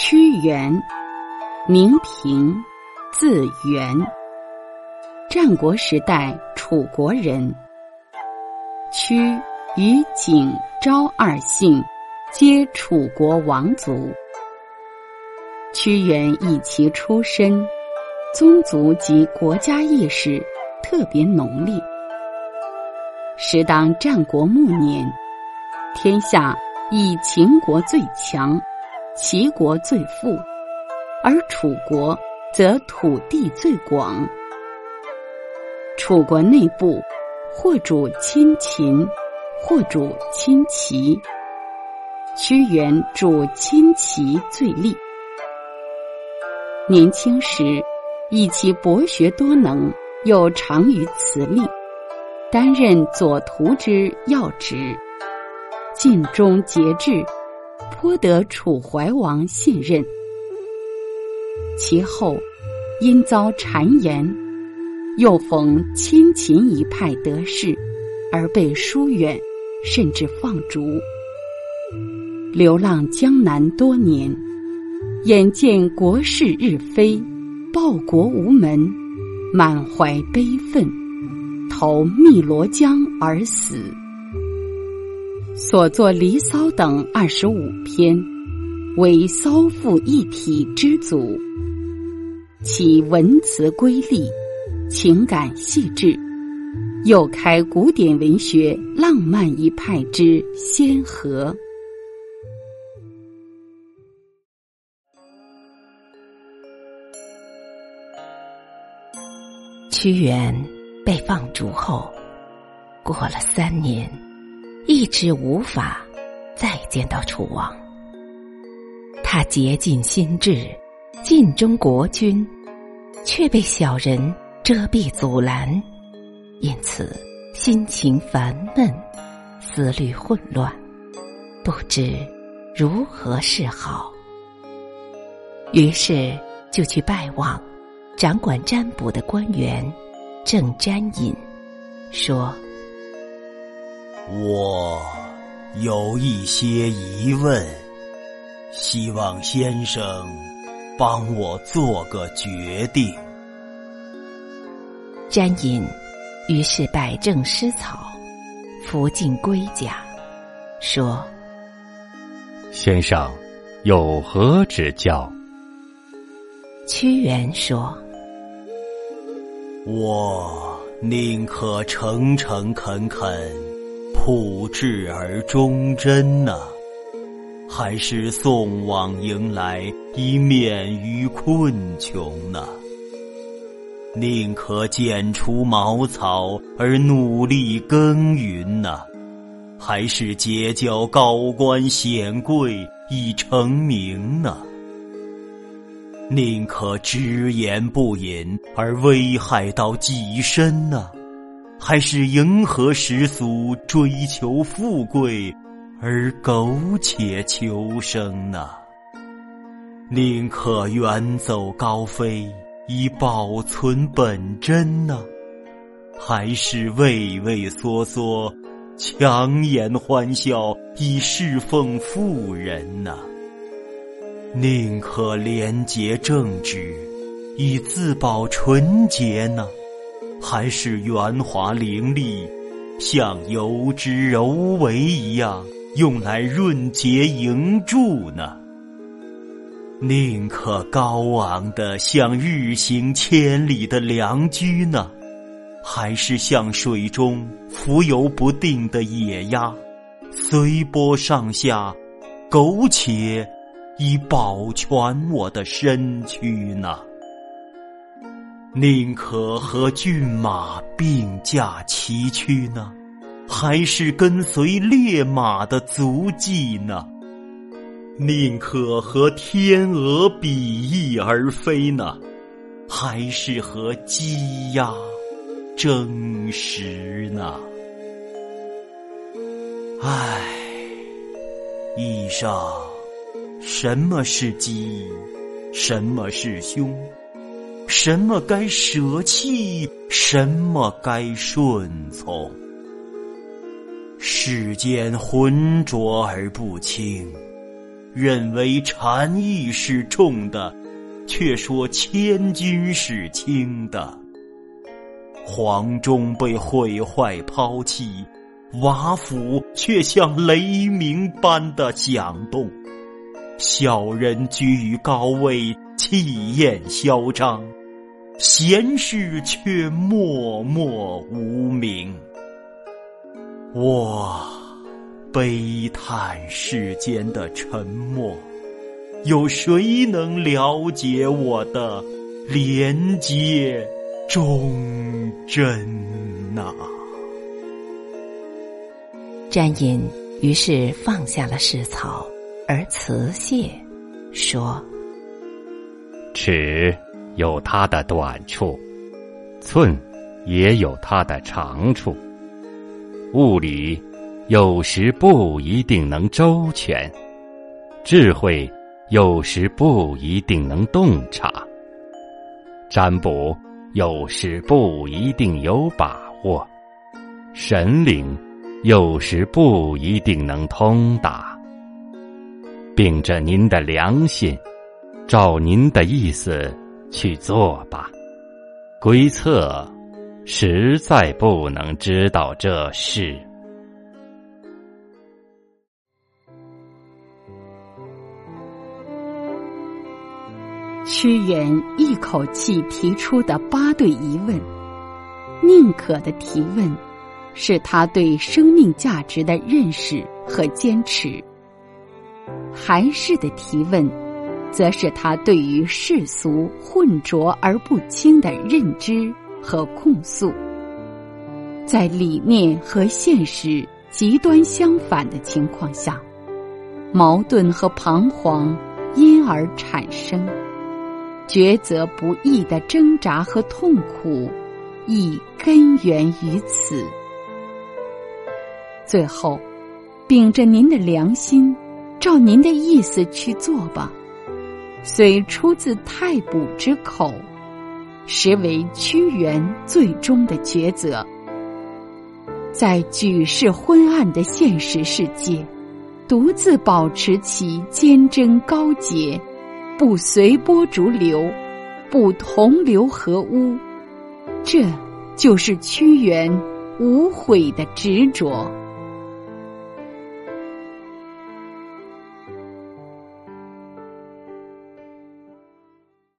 屈原，名平，字元，战国时代楚国人。屈与景、昭二姓皆楚国王族。屈原以其出身，宗族及国家意识特别浓烈。时当战国末年，天下以秦国最强，齐国最富，而楚国则土地最广。楚国内部或主亲秦，或主亲齐。屈原主亲齐最利。年轻时以其博学多能，又长于辞令，担任左徒之要职，尽忠节制，颇得楚怀王信任。其后因遭谗言，又逢亲秦一派得势，而被疏远，甚至放逐。流浪江南多年，眼见国势日非，报国无门，满怀悲愤，投汨罗江而死。所作《离骚》等25篇，为骚赋一体之祖。其文辞瑰丽，情感细致，又开古典文学浪漫一派之先河。 屈原被放逐后，过了3年，一直无法再见到楚王。他竭尽心智，尽忠国君，却被小人遮蔽阻拦，因此心情烦闷，思虑混乱，不知如何是好。于是就去拜望掌管占卜的官员郑詹隐，说： 我有一些疑问，希望先生帮我做个决定。 詹隐于是摆正诗草，服尽龟甲，说： 先生有何指教？ 屈原说： 我宁可诚诚恳恳，朴质而忠贞呢，还是送往迎来，以免于困穷呢？宁可剪除茅草而努力耕耘呢，还是结交高官显贵以成名呢？宁可只言不饮而危害到己身呢，还是迎合世俗追求富贵而苟且求生呢？宁可远走高飞以保存本真呢，还是畏畏缩缩强颜欢笑以侍奉富人呢？宁可廉洁正直以自保纯洁呢，还是圆滑伶俐像油脂柔苇一样用来润洁营筑呢？宁可高昂的像日行千里的良驹呢，还是像水中浮游不定的野鸭，随波上下，苟且以保全我的身躯呢？宁可和骏马并驾齐驱呢，还是跟随烈马的足迹呢？宁可和天鹅比翼而飞呢，还是和鸡鸭争食呢？唉，以上什么是吉，什么是凶，什么该舍弃，什么该顺从？世间浑浊而不清， 认为禅意是重的，却说千钧是轻的。黄钟被毁坏抛弃，瓦釜却像雷鸣般的响动。小人居于高位，气焰嚣张，贤士却默默无名。我悲叹世间的沉默，有谁能了解我的廉洁忠贞啊？ 詹隐于是放下了誓草，而辞谢，说： 尺有它的短处，寸也有它的长处。物理有时不一定能周全，智慧有时不一定能洞察，占卜有时不一定有把握，神灵有时不一定能通达。秉着您的良心，照您的意思去做吧。龟策实在不能知道这事。 屈原一口气提出的8对疑问，宁可的提问是他对生命价值的认识和坚持，还是的提问则是他对于世俗混浊而不清的认知和控诉。在理念和现实极端相反的情况下，矛盾和彷徨因而产生，抉择不易的挣扎和痛苦亦根源于此。最后，秉着您的良心，照您的意思去做吧，虽出自太卜之口，实为屈原最终的抉择。在举世昏暗的现实世界，独自保持其坚贞高洁，不随波逐流，不同流合污，这就是屈原无悔的执着。